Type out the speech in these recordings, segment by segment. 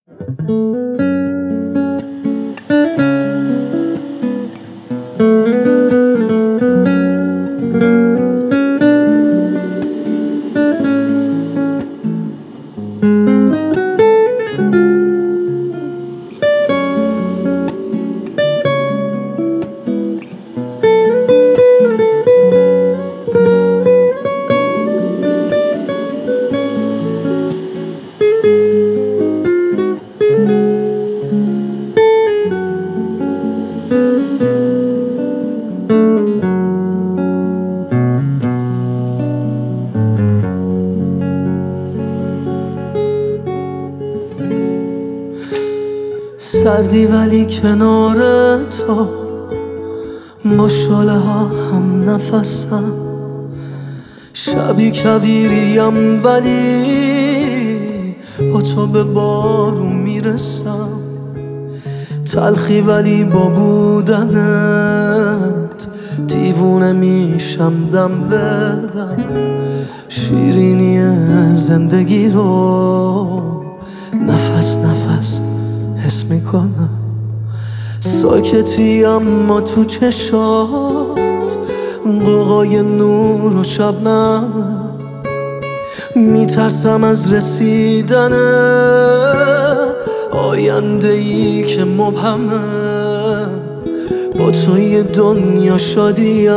سردی ولی کنار تو با شاله ها هم نفسم، شبی کویریم ولی با تو به بارون میرسم، تلخی ولی با بودنت دیوونه میشم دم بدم، شیرینی زندگی رو نفس نفس حس میکنم، ساکتی اما تو چشات قوقای نور و شبنم، میترسم از رسیدن آینده ای که مبهمه، با توی دنیا شادیم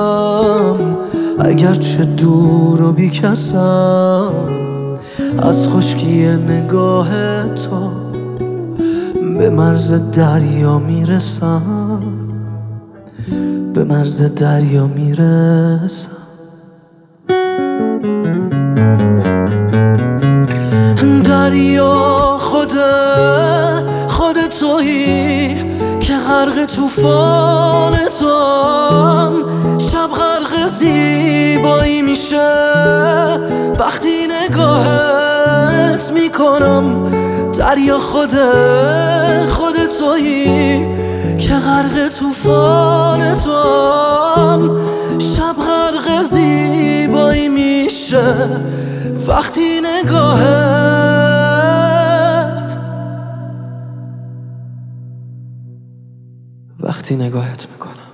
اگرچه دور و بیکسم، از خشکی نگاه تو به مرز دریا میرسم، به مرز دریا میرسم. دریا خود تویی که غرق طوفان توام، شب غرق زیبایی میشه وقتی نگاهت میکنم. دریا خود تویی که غرق طوفان توام، شب غرق زیبایی میشه وقتی نگاهت میکنم.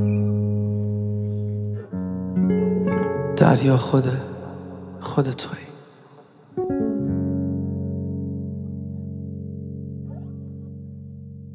دریا خود تویی.